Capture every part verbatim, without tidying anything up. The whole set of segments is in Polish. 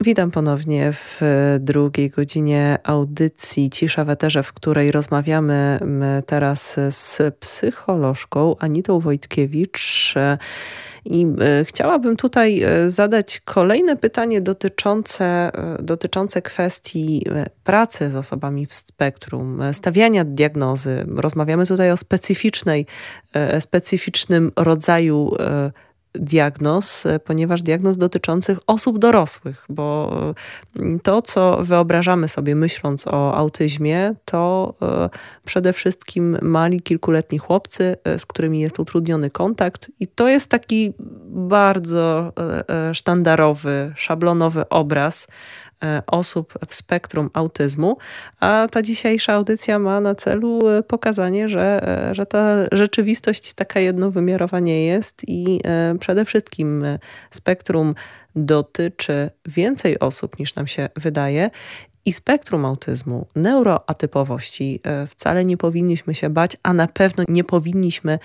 Witam ponownie w drugiej godzinie audycji Cisza w eterze, w której rozmawiamy teraz z psycholożką Anitą Wojtkiewicz. I chciałabym tutaj zadać kolejne pytanie dotyczące, dotyczące kwestii pracy z osobami w spektrum, stawiania diagnozy. Rozmawiamy tutaj o specyficznej, specyficznym rodzaju diagnoz, ponieważ diagnoz dotyczących osób dorosłych, bo to, co wyobrażamy sobie myśląc o autyzmie, to przede wszystkim mali, kilkuletni chłopcy, z którymi jest utrudniony kontakt i to jest taki bardzo sztandarowy, szablonowy obraz osób w spektrum autyzmu, a ta dzisiejsza audycja ma na celu pokazanie, że, że ta rzeczywistość taka jednowymiarowa nie jest i przede wszystkim spektrum dotyczy więcej osób niż nam się wydaje i spektrum autyzmu, neuroatypowości wcale nie powinniśmy się bać, a na pewno nie powinniśmy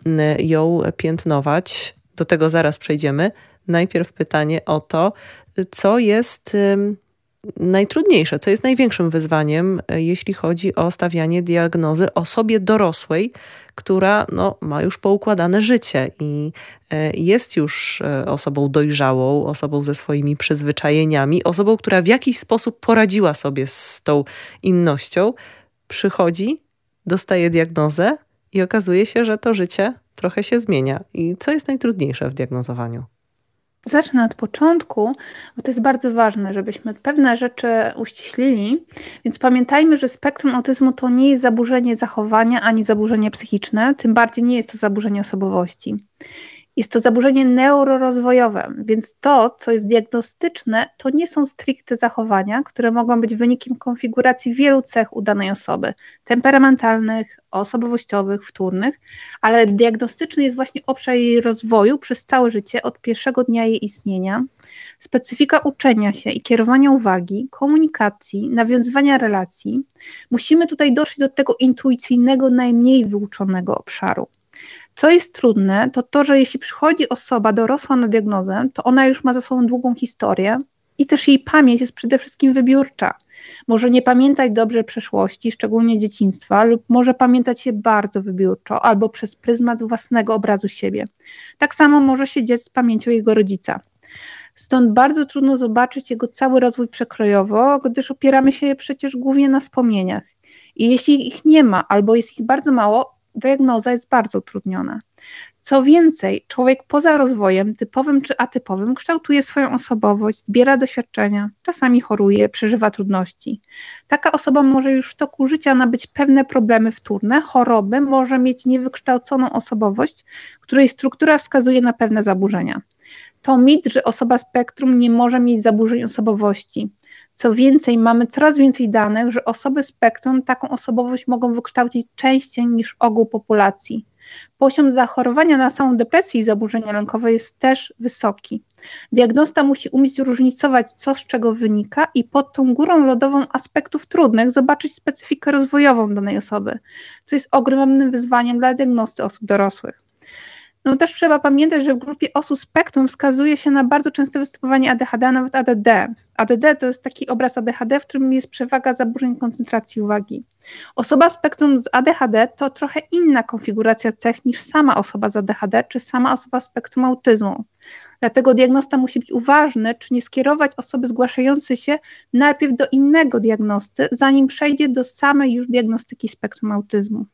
ją piętnować. Do tego zaraz przejdziemy. Najpierw pytanie o to, co jest najtrudniejsze, co jest największym wyzwaniem, jeśli chodzi o stawianie diagnozy osobie dorosłej, która no, ma już poukładane życie i jest już osobą dojrzałą, osobą ze swoimi przyzwyczajeniami, osobą, która w jakiś sposób poradziła sobie z tą innością, przychodzi, dostaje diagnozę i okazuje się, że to życie trochę się zmienia. I co jest najtrudniejsze w diagnozowaniu? Zacznę od początku, bo to jest bardzo ważne, żebyśmy pewne rzeczy uściślili. Więc pamiętajmy, że spektrum autyzmu to nie jest zaburzenie zachowania ani zaburzenie psychiczne, tym bardziej nie jest to zaburzenie osobowości. Jest to zaburzenie neurorozwojowe, więc to, co jest diagnostyczne, to nie są stricte zachowania, które mogą być wynikiem konfiguracji wielu cech u danej osoby, temperamentalnych, osobowościowych, wtórnych, ale diagnostyczny jest właśnie obszar jej rozwoju przez całe życie, od pierwszego dnia jej istnienia, specyfika uczenia się i kierowania uwagi, komunikacji, nawiązywania relacji. Musimy tutaj dotrzeć do tego intuicyjnego, najmniej wyuczonego obszaru. Co jest trudne, to to, że jeśli przychodzi osoba dorosła na diagnozę, to ona już ma za sobą długą historię i też jej pamięć jest przede wszystkim wybiórcza. Może nie pamiętać dobrze przeszłości, szczególnie dzieciństwa, lub może pamiętać się bardzo wybiórczo albo przez pryzmat własnego obrazu siebie. Tak samo może się dziać z pamięcią jego rodzica. Stąd bardzo trudno zobaczyć jego cały rozwój przekrojowo, gdyż opieramy się przecież głównie na wspomnieniach. I jeśli ich nie ma albo jest ich bardzo mało, diagnoza jest bardzo utrudniona. Co więcej, człowiek poza rozwojem typowym czy atypowym kształtuje swoją osobowość, zbiera doświadczenia, czasami choruje, przeżywa trudności. Taka osoba może już w toku życia nabyć pewne problemy wtórne, choroby, może mieć niewykształconą osobowość, której struktura wskazuje na pewne zaburzenia. To mit, że osoba spektrum nie może mieć zaburzeń osobowości. Co więcej, mamy coraz więcej danych, że osoby spektrum taką osobowość mogą wykształcić częściej niż ogół populacji. Poziom zachorowania na samą depresję i zaburzenia lękowe jest też wysoki. Diagnosta musi umieć różnicować, co z czego wynika i pod tą górą lodową aspektów trudnych zobaczyć specyfikę rozwojową danej osoby, co jest ogromnym wyzwaniem dla diagnosty osób dorosłych. No też trzeba pamiętać, że w grupie osób spektrum wskazuje się na bardzo częste występowanie A D H D, a nawet A D D. A D D to jest taki obraz A D H D, w którym jest przewaga zaburzeń koncentracji uwagi. Osoba spektrum z A D H D to trochę inna konfiguracja cech niż sama osoba z A D H D, czy sama osoba spektrum autyzmu. Dlatego diagnosta musi być uważny, czy nie skierować osoby zgłaszającej się najpierw do innego diagnosty, zanim przejdzie do samej już diagnostyki spektrum autyzmu.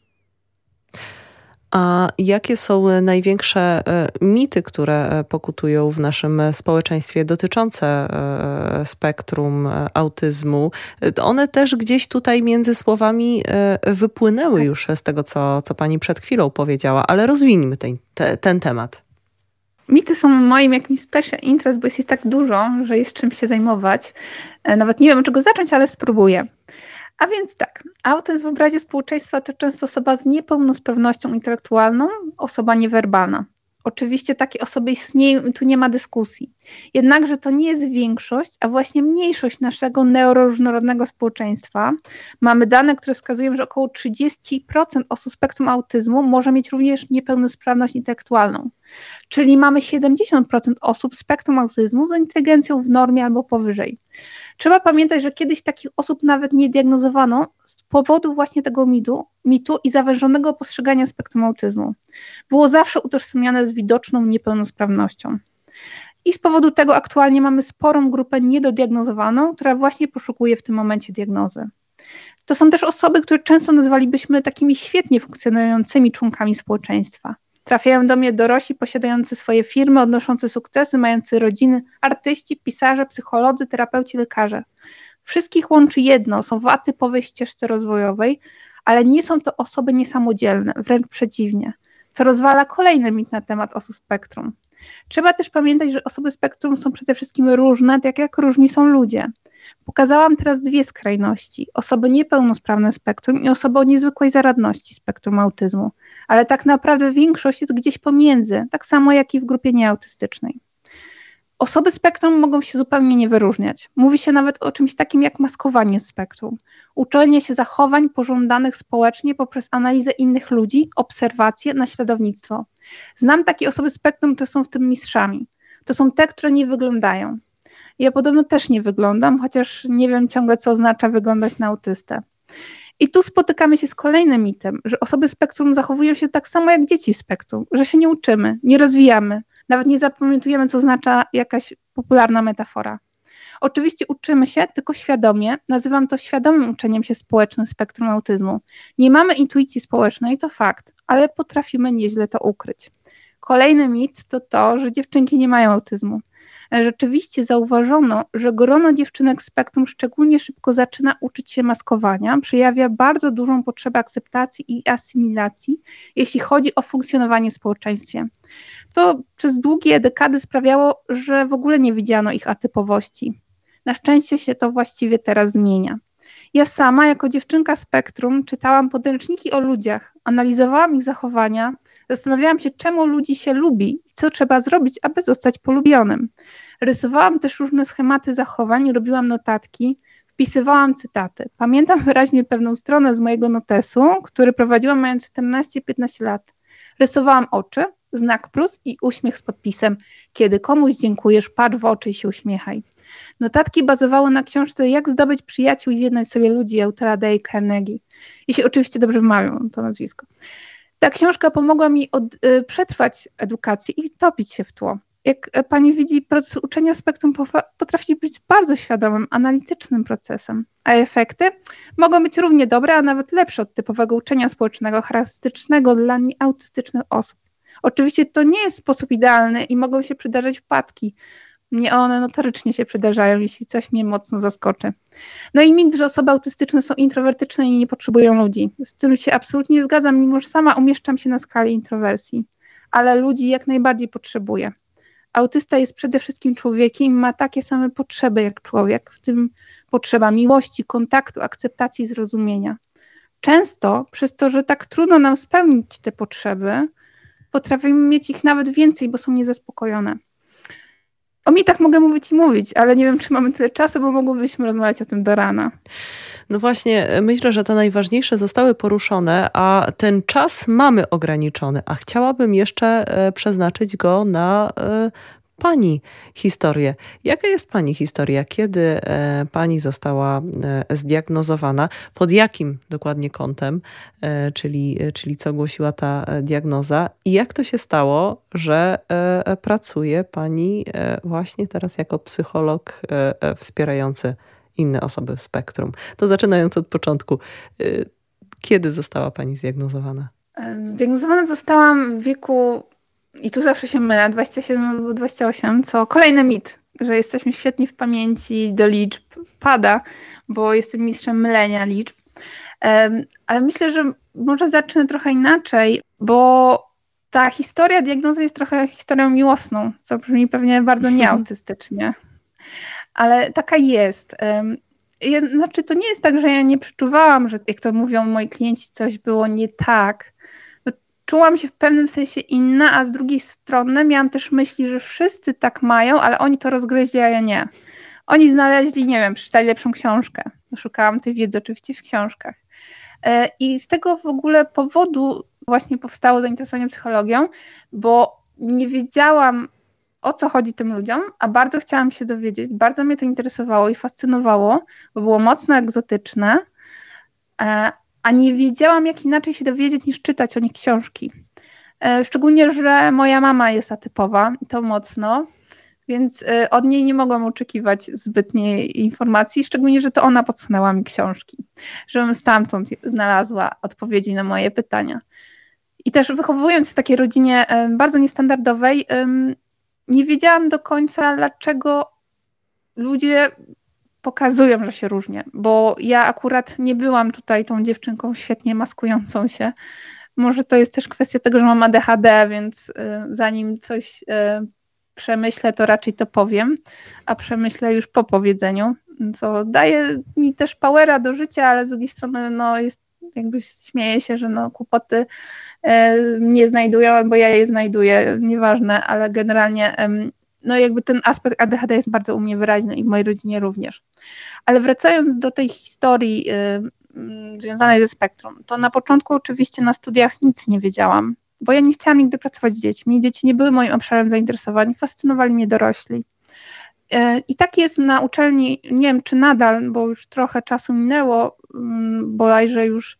A jakie są największe mity, które pokutują w naszym społeczeństwie dotyczące spektrum autyzmu? One też gdzieś tutaj między słowami wypłynęły już z tego, co, co pani przed chwilą powiedziała, ale rozwiniemy ten, te, ten temat. Mity są moim jakimś special interest, bo jest ich tak dużo, że jest czym się zajmować. Nawet nie wiem, od czego zacząć, ale spróbuję. A więc tak, autyzm w obrazie społeczeństwa to często osoba z niepełnosprawnością intelektualną, osoba niewerbalna. Oczywiście takie osoby istnieją i tu nie ma dyskusji. Jednakże to nie jest większość, a właśnie mniejszość naszego neuroróżnorodnego społeczeństwa. Mamy dane, które wskazują, że około trzydzieści procent osób z spektrum autyzmu może mieć również niepełnosprawność intelektualną. Czyli mamy siedemdziesiąt procent osób z spektrum autyzmu z inteligencją w normie albo powyżej. Trzeba pamiętać, że kiedyś takich osób nawet nie diagnozowano z powodu właśnie tego mitu, mitu i zawężonego postrzegania spektrum autyzmu. Było zawsze utożsamiane z widoczną niepełnosprawnością. I z powodu tego aktualnie mamy sporą grupę niedodiagnozowaną, która właśnie poszukuje w tym momencie diagnozy. To są też osoby, które często nazwalibyśmy takimi świetnie funkcjonującymi członkami społeczeństwa. Trafiają do mnie dorośli posiadający swoje firmy, odnoszący sukcesy, mający rodziny, artyści, pisarze, psycholodzy, terapeuci, lekarze. Wszystkich łączy jedno, są w atypowej ścieżce rozwojowej, ale nie są to osoby niesamodzielne, wręcz przeciwnie, co rozwala kolejny mit na temat osób spektrum. Trzeba też pamiętać, że osoby spektrum są przede wszystkim różne, tak jak różni są ludzie. Pokazałam teraz dwie skrajności, osoby niepełnosprawne spektrum i osoby o niezwykłej zaradności spektrum autyzmu, ale tak naprawdę większość jest gdzieś pomiędzy, tak samo jak i w grupie nieautystycznej. Osoby spektrum mogą się zupełnie nie wyróżniać. Mówi się nawet o czymś takim jak maskowanie spektrum. Uczenie się zachowań pożądanych społecznie poprzez analizę innych ludzi, obserwacje, naśladownictwo. Znam takie osoby spektrum, które są w tym mistrzami. To są te, które nie wyglądają. Ja podobno też nie wyglądam, chociaż nie wiem ciągle, co oznacza wyglądać na autystę. I tu spotykamy się z kolejnym mitem, że osoby spektrum zachowują się tak samo jak dzieci spektrum, że się nie uczymy, nie rozwijamy, nawet nie zapamiętujemy, co oznacza jakaś popularna metafora. Oczywiście uczymy się, tylko świadomie, nazywam to świadomym uczeniem się społecznym spektrum autyzmu. Nie mamy intuicji społecznej, to fakt, ale potrafimy nieźle to ukryć. Kolejny mit to to, że dziewczynki nie mają autyzmu. Rzeczywiście zauważono, że grono dziewczynek spektrum szczególnie szybko zaczyna uczyć się maskowania, przejawia bardzo dużą potrzebę akceptacji i asymilacji, jeśli chodzi o funkcjonowanie w społeczeństwie. To przez długie dekady sprawiało, że w ogóle nie widziano ich atypowości. Na szczęście się to właściwie teraz zmienia. Ja sama jako dziewczynka spektrum czytałam podręczniki o ludziach, analizowałam ich zachowania, zastanawiałam się, czemu ludzi się lubi i co trzeba zrobić, aby zostać polubionym. Rysowałam też różne schematy zachowań, robiłam notatki, wpisywałam cytaty. Pamiętam wyraźnie pewną stronę z mojego notesu, który prowadziłam mając czternaście piętnaście lat. Rysowałam oczy, znak plus i uśmiech z podpisem. Kiedy komuś dziękujesz, patrz w oczy i się uśmiechaj. Notatki bazowały na książce Jak zdobyć przyjaciół i zjednać sobie ludzi autora Dale Carnegie. Jeśli oczywiście dobrze wymawiam to nazwisko. Ta książka pomogła mi od, y, przetrwać edukację i topić się w tło. Jak pani widzi, proces uczenia spektrum potrafi być bardzo świadomym, analitycznym procesem, a efekty mogą być równie dobre, a nawet lepsze od typowego uczenia społecznego, charakterystycznego dla nieautystycznych osób. Oczywiście to nie jest sposób idealny i mogą się przydarzać wpadki. Mnie one notorycznie się przydarzają, jeśli coś mnie mocno zaskoczy. No i mit, że osoby autystyczne są introwertyczne i nie potrzebują ludzi. Z tym się absolutnie nie zgadzam, mimo że sama umieszczam się na skali introwersji. Ale ludzi jak najbardziej potrzebuję. Autysta jest przede wszystkim człowiekiem i ma takie same potrzeby jak człowiek, w tym potrzeba miłości, kontaktu, akceptacji i zrozumienia. Często przez to, że tak trudno nam spełnić te potrzeby, potrafimy mieć ich nawet więcej, bo są niezaspokojone. O mitach mogę mówić i mówić, ale nie wiem, czy mamy tyle czasu, bo mogłybyśmy rozmawiać o tym do rana. No właśnie, myślę, że te najważniejsze zostały poruszone, a ten czas mamy ograniczony, a chciałabym jeszcze przeznaczyć go na pani historię. Jaka jest pani historia? Kiedy pani została zdiagnozowana? Pod jakim dokładnie kątem? Czyli, czyli co głosiła ta diagnoza? I jak to się stało, że pracuje pani właśnie teraz jako psycholog wspierający inne osoby w spektrum? To zaczynając od początku. Kiedy została pani zdiagnozowana? Zdiagnozowana zostałam w wieku, i tu zawsze się mylę, dwadzieścia siedem albo dwadzieścia osiem, co kolejny mit, że jesteśmy świetni w pamięci do liczb, pada, bo jestem mistrzem mylenia liczb. Ale myślę, że może zacznę trochę inaczej, bo ta historia diagnozy jest trochę historią miłosną, co brzmi pewnie bardzo nieautystycznie. Ale taka jest. Ja, znaczy to nie jest tak, że ja nie przeczuwałam, że jak to mówią moi klienci, coś było nie tak. czułam się w pewnym sensie inna, a z drugiej strony miałam też myśli, że wszyscy tak mają, ale oni to rozgryźli, a ja nie. Oni znaleźli, nie wiem, przeczytali lepszą książkę. Szukałam tej wiedzy oczywiście w książkach. I z tego w ogóle powodu właśnie powstało zainteresowanie psychologią, bo nie wiedziałam, o co chodzi tym ludziom, a bardzo chciałam się dowiedzieć, bardzo mnie to interesowało i fascynowało, bo było mocno egzotyczne, a nie wiedziałam, jak inaczej się dowiedzieć, niż czytać o nich książki. Szczególnie, że moja mama jest atypowa i to mocno, więc od niej nie mogłam oczekiwać zbytniej informacji, szczególnie, że to ona podsunęła mi książki, żebym stamtąd znalazła odpowiedzi na moje pytania. I też wychowując się w takiej rodzinie bardzo niestandardowej, nie wiedziałam do końca, dlaczego ludzie pokazują, że się różnię, bo ja akurat nie byłam tutaj tą dziewczynką świetnie maskującą się. Może to jest też kwestia tego, że mam A D H D, więc zanim coś przemyślę, to raczej to powiem, a przemyślę już po powiedzeniu, co daje mi też powera do życia, ale z drugiej strony no jest, jakby śmieję się, że no kłopoty e, mnie znajdują, albo ja je znajduję, nieważne, ale generalnie e, no jakby ten aspekt A D H D jest bardzo u mnie wyraźny i w mojej rodzinie również. Ale wracając do tej historii e, związanej ze spektrum, to na początku oczywiście na studiach nic nie wiedziałam, bo ja nie chciałam nigdy pracować z dziećmi. Dzieci nie były moim obszarem zainteresowań, fascynowali mnie dorośli. I tak jest na uczelni, nie wiem czy nadal, bo już trochę czasu minęło, bodajże już,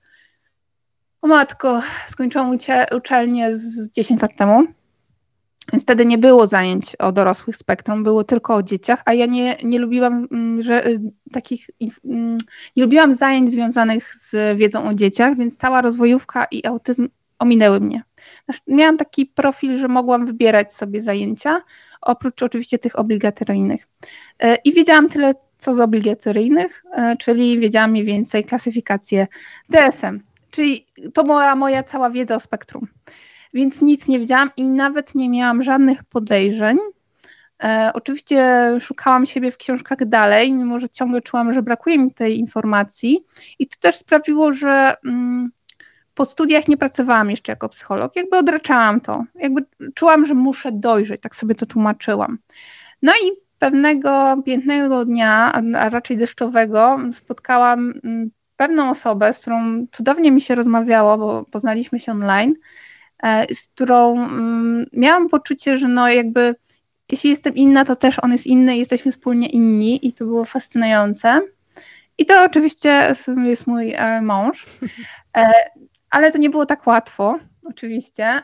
o matko, skończyłam uczelnię z dziesięć lat temu, więc wtedy nie było zajęć o dorosłych spektrum, było tylko o dzieciach, a ja nie, nie lubiłam że, takich, nie lubiłam zajęć związanych z wiedzą o dzieciach, więc cała rozwojówka i autyzm ominęły mnie. Miałam taki profil, że mogłam wybierać sobie zajęcia, oprócz oczywiście tych obligatoryjnych. I wiedziałam tyle, co z obligatoryjnych, czyli wiedziałam mniej więcej klasyfikację D S M, czyli to była moja cała wiedza o spektrum. Więc nic nie wiedziałam i nawet nie miałam żadnych podejrzeń. E, oczywiście szukałam siebie w książkach dalej, mimo że ciągle czułam, że brakuje mi tej informacji i to też sprawiło, że mm, po studiach nie pracowałam jeszcze jako psycholog, jakby odraczałam to, jakby czułam, że muszę dojrzeć, tak sobie to tłumaczyłam. No i pewnego pięknego dnia, a raczej deszczowego, spotkałam mm, pewną osobę, z którą cudownie mi się rozmawiało, bo poznaliśmy się online, z którą miałam poczucie, że no jakby jeśli jestem inna, to też on jest inny i jesteśmy wspólnie inni i to było fascynujące. I to oczywiście jest mój mąż, ale to nie było tak łatwo oczywiście,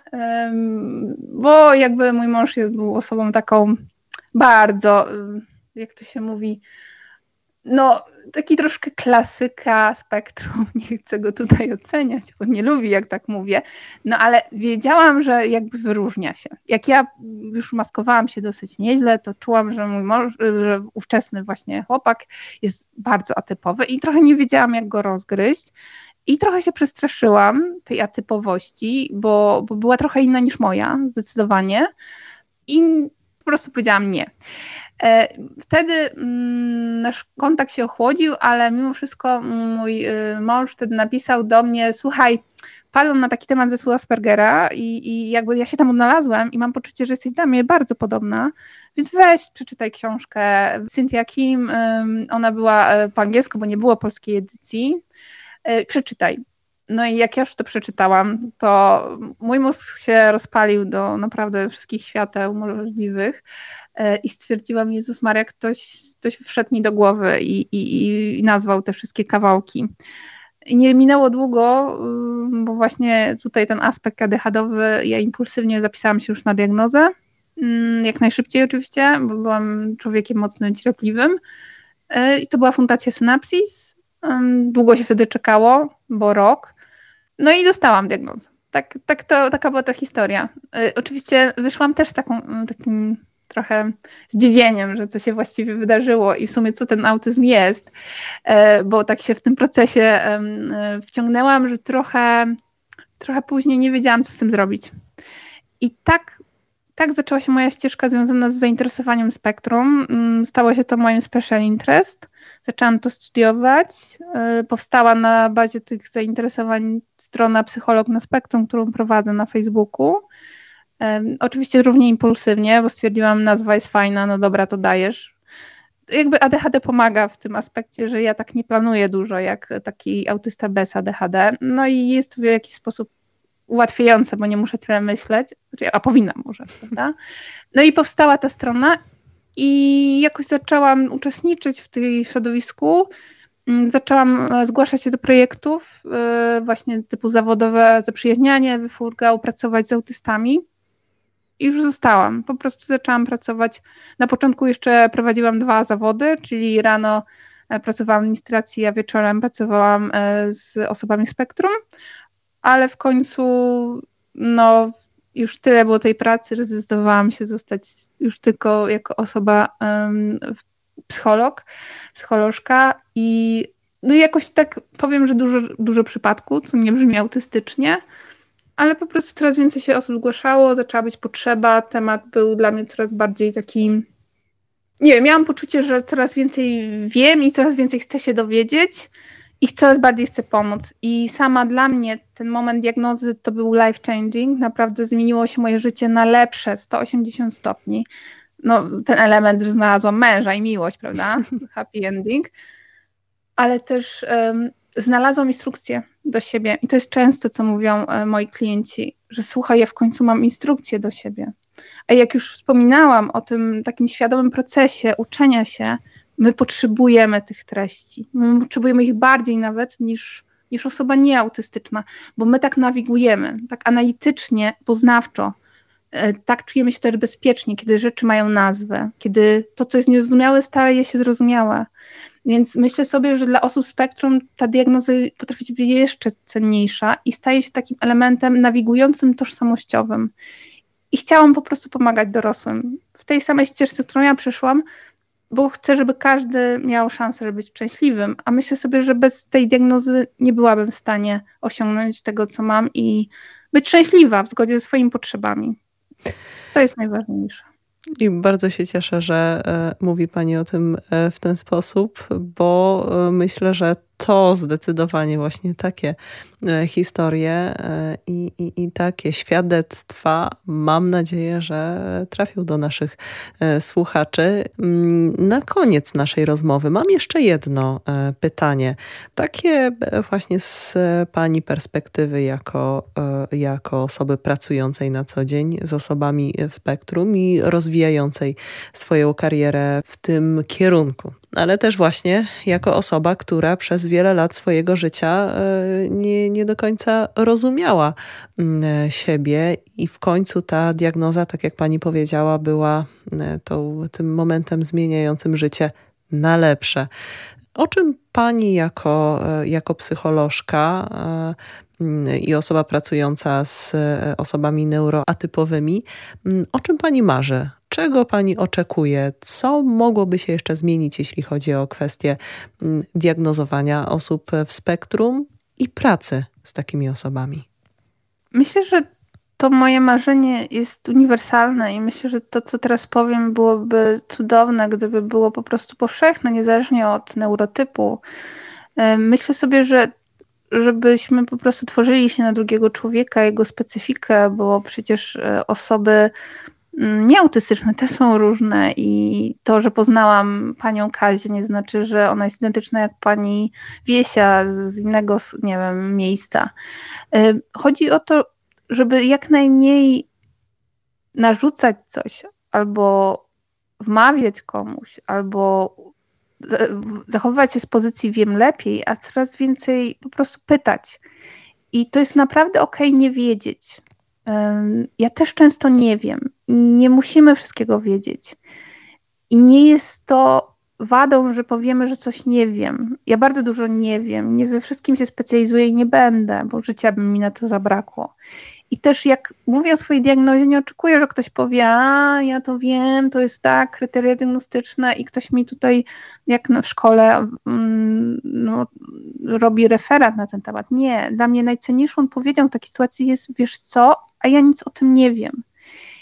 bo jakby mój mąż był osobą taką bardzo, jak to się mówi, no taki troszkę klasyka spektrum, nie chcę go tutaj oceniać, bo nie lubi jak tak mówię, no ale wiedziałam, że jakby wyróżnia się. Jak ja już maskowałam się dosyć nieźle, to czułam, że mój mąż, że ówczesny właśnie chłopak jest bardzo atypowy i trochę nie wiedziałam, jak go rozgryźć i trochę się przestraszyłam tej atypowości, bo, bo była trochę inna niż moja, zdecydowanie i po prostu powiedziałam nie. Wtedy mm, nasz kontakt się ochłodził, ale mimo wszystko mój y, mąż wtedy napisał do mnie: słuchaj, padłam na taki temat zespołu Aspergera i, i jakby ja się tam odnalazłem i mam poczucie, że jesteś dla mnie bardzo podobna, więc weź, przeczytaj książkę Cynthia Kim, y, ona była po angielsku, bo nie było polskiej edycji, y, przeczytaj. No i jak ja już to przeczytałam, to mój mózg się rozpalił do naprawdę wszystkich świateł możliwych i stwierdziłam: Jezus Maria, ktoś, ktoś wszedł mi do głowy i, i, i nazwał te wszystkie kawałki. I nie minęło długo, bo właśnie tutaj ten aspekt A D H D-owy, ja impulsywnie zapisałam się już na diagnozę, jak najszybciej oczywiście, bo byłam człowiekiem mocno niecierpliwym. I to była fundacja Synapsis. Długo się wtedy czekało, bo rok. No i dostałam diagnozę. Tak, tak to, taka była ta historia. Y, oczywiście wyszłam też z taką, takim trochę zdziwieniem, że co się właściwie wydarzyło i w sumie co ten autyzm jest, y, bo tak się w tym procesie y, wciągnęłam, że trochę, trochę później nie wiedziałam, co z tym zrobić. I tak tak zaczęła się moja ścieżka związana z zainteresowaniem spektrum. Stało się to moim special interest. Zaczęłam to studiować. Powstała na bazie tych zainteresowań strona Psycholog na Spektrum, którą prowadzę na Facebooku. Oczywiście równie impulsywnie, bo stwierdziłam, nazwa jest fajna, no dobra, to dajesz. Jakby A D H D pomaga w tym aspekcie, że ja tak nie planuję dużo jak taki autysta bez A D H D. No i jest to w jakiś sposób ułatwiające, bo nie muszę tyle myśleć, a powinnam może, prawda? No i powstała ta strona i jakoś zaczęłam uczestniczyć w tym środowisku. Zaczęłam zgłaszać się do projektów właśnie typu zawodowe zaprzyjaźnianie, wyfurgał, pracować z autystami. I już zostałam. Po prostu zaczęłam pracować. Na początku jeszcze prowadziłam dwa zawody, czyli rano pracowałam w administracji, a wieczorem pracowałam z osobami spektrum, ale w końcu no już tyle było tej pracy, że zdecydowałam się zostać już tylko jako osoba um, psycholog, psycholożka i no jakoś tak powiem, że dużo, dużo przypadków, co nie brzmi autystycznie, ale po prostu coraz więcej się osób zgłaszało, zaczęła być potrzeba, temat był dla mnie coraz bardziej taki, nie wiem, miałam poczucie, że coraz więcej wiem i coraz więcej chcę się dowiedzieć i coraz bardziej chcę pomóc. I sama dla mnie ten moment diagnozy to był life changing, naprawdę zmieniło się moje życie na lepsze sto osiemdziesiąt stopni. No ten element, że znalazłam męża i miłość, prawda? Happy ending. Ale też um, znalazłam instrukcję do siebie i to jest często, co mówią e, moi klienci, że słuchaj, ja w końcu mam instrukcję do siebie. A jak już wspominałam o tym takim świadomym procesie uczenia się, my potrzebujemy tych treści. My potrzebujemy ich bardziej nawet niż, niż osoba nieautystyczna, bo my tak nawigujemy, tak analitycznie, poznawczo, e, tak czujemy się też bezpiecznie, kiedy rzeczy mają nazwę, kiedy to, co jest niezrozumiałe, staje się zrozumiałe. Więc myślę sobie, że dla osób spektrum ta diagnoza potrafi być jeszcze cenniejsza i staje się takim elementem nawigującym, tożsamościowym. I chciałam po prostu pomagać dorosłym. W tej samej ścieżce, którą ja przeszłam, bo chcę, żeby każdy miał szansę, żeby być szczęśliwym. A myślę sobie, że bez tej diagnozy nie byłabym w stanie osiągnąć tego, co mam i być szczęśliwa w zgodzie ze swoimi potrzebami. To jest najważniejsze. I bardzo się cieszę, że mówi Pani o tym w ten sposób, bo myślę, że to zdecydowanie właśnie takie historie i, i, i takie świadectwa, mam nadzieję, że trafią do naszych słuchaczy. Na koniec naszej rozmowy mam jeszcze jedno pytanie. Takie właśnie z Pani perspektywy jako, jako osoby pracującej na co dzień z osobami w spektrum i rozwijającej swoją karierę w tym kierunku. Ale też właśnie jako osoba, która przez wiele lat swojego życia nie, nie do końca rozumiała siebie i w końcu ta diagnoza, tak jak Pani powiedziała, była tą, tym momentem zmieniającym życie na lepsze. O czym Pani jako, jako psycholożka i osoba pracująca z osobami neuroatypowymi, o czym Pani marzy? Czego Pani oczekuje? Co mogłoby się jeszcze zmienić, jeśli chodzi o kwestię diagnozowania osób w spektrum i pracy z takimi osobami? Myślę, że to moje marzenie jest uniwersalne i myślę, że to, co teraz powiem, byłoby cudowne, gdyby było po prostu powszechne, niezależnie od neurotypu. Myślę sobie, że żebyśmy po prostu tworzyli się na drugiego człowieka, jego specyfikę, bo przecież osoby nieautystyczne też są różne i to, że poznałam panią Kazię, nie znaczy, że ona jest identyczna jak pani Wiesia z innego, nie wiem, miejsca. Chodzi o to, żeby jak najmniej narzucać coś albo wmawiać komuś, albo zachowywać się z pozycji wiem lepiej, a coraz więcej po prostu pytać. I to jest naprawdę okej nie wiedzieć. Ja też często nie wiem. Nie musimy wszystkiego wiedzieć. I nie jest to wadą, że powiemy, że coś nie wiem. Ja bardzo dużo nie wiem. Nie we wszystkim się specjalizuję i nie będę, bo życia by mi na to zabrakło. I też jak mówię o swojej diagnozie, nie oczekuję, że ktoś powie, a ja to wiem, to jest tak, kryteria diagnostyczne i ktoś mi tutaj, jak w szkole, no, robi referat na ten temat. Nie, dla mnie najcenniejszą odpowiedzią w takiej sytuacji jest, wiesz co, a ja nic o tym nie wiem.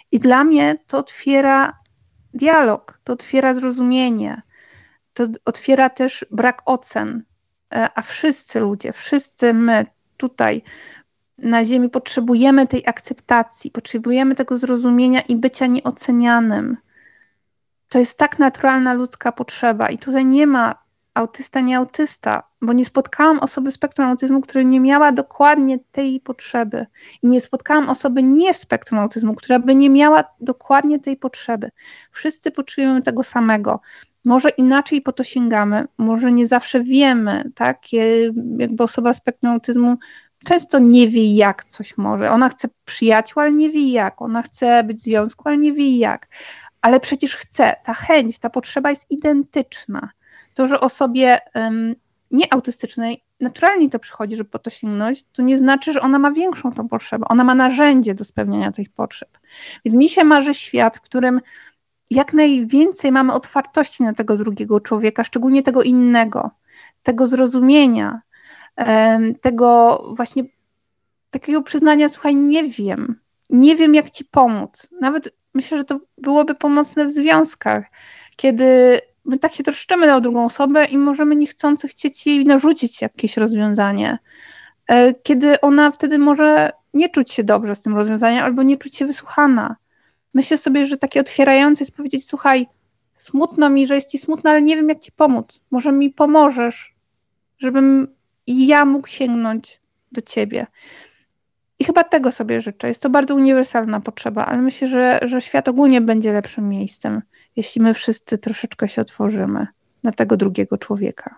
I dla mnie to otwiera dialog, to otwiera zrozumienie, to otwiera też brak ocen. A wszyscy ludzie, wszyscy my tutaj na ziemi potrzebujemy tej akceptacji, potrzebujemy tego zrozumienia i bycia nieocenianym. To jest tak naturalna ludzka potrzeba i tutaj nie ma autysta, nie autysta, bo nie spotkałam osoby w spektrum autyzmu, która nie miała dokładnie tej potrzeby. I nie spotkałam osoby nie w spektrum autyzmu, która by nie miała dokładnie tej potrzeby. Wszyscy potrzebujemy tego samego. Może inaczej po to sięgamy, może nie zawsze wiemy, tak? Jakby osoba w spektrum autyzmu często nie wie, jak coś może. Ona chce przyjaciół, ale nie wie jak. Ona chce być w związku, ale nie wie jak. Ale przecież chce. Ta chęć, ta potrzeba jest identyczna. To, że osobie um, nieautystycznej naturalnie to przychodzi, żeby po to sięgnąć, to nie znaczy, że ona ma większą tą potrzebę. Ona ma narzędzie do spełniania tych potrzeb. Więc mi się marzy świat, w którym jak najwięcej mamy otwartości na tego drugiego człowieka, szczególnie tego innego, tego zrozumienia, tego właśnie takiego przyznania, słuchaj, nie wiem, nie wiem jak ci pomóc. Nawet myślę, że to byłoby pomocne w związkach, kiedy my tak się troszczymy na drugą osobę i możemy niechcący chcieć jej narzucić jakieś rozwiązanie, kiedy ona wtedy może nie czuć się dobrze z tym rozwiązaniem albo nie czuć się wysłuchana. Myślę sobie, że takie otwierające jest powiedzieć, słuchaj, smutno mi, że jest ci smutno, ale nie wiem jak ci pomóc. Może mi pomożesz, żebym ja mógł sięgnąć do ciebie. I chyba tego sobie życzę. Jest to bardzo uniwersalna potrzeba, ale myślę, że, że świat ogólnie będzie lepszym miejscem, jeśli my wszyscy troszeczkę się otworzymy na tego drugiego człowieka.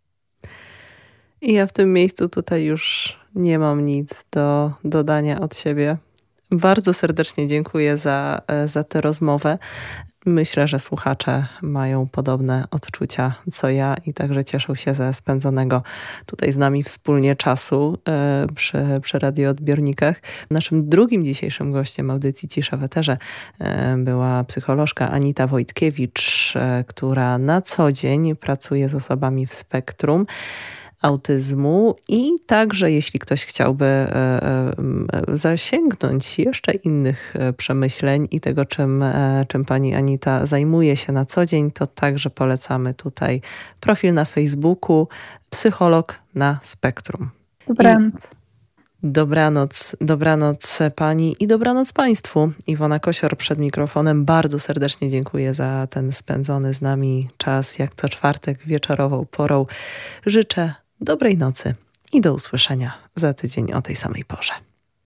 I ja w tym miejscu tutaj już nie mam nic do dodania od siebie. Bardzo serdecznie dziękuję za, za tę rozmowę. Myślę, że słuchacze mają podobne odczucia co ja i także cieszą się ze spędzonego tutaj z nami wspólnie czasu przy, przy radioodbiornikach. Naszym drugim dzisiejszym gościem audycji Cisza w Eterze była psycholożka Anita Wojtkiewicz, która na co dzień pracuje z osobami w spektrum autyzmu i także jeśli ktoś chciałby zasięgnąć jeszcze innych przemyśleń i tego, czym, czym pani Anita zajmuje się na co dzień, to także polecamy tutaj profil na Facebooku Psycholog na Spektrum. Dobranoc. I dobranoc, dobranoc pani i dobranoc państwu. Iwona Kosior przed mikrofonem. Bardzo serdecznie dziękuję za ten spędzony z nami czas, jak co czwartek wieczorową porą. Życzę dobrej nocy i do usłyszenia za tydzień o tej samej porze.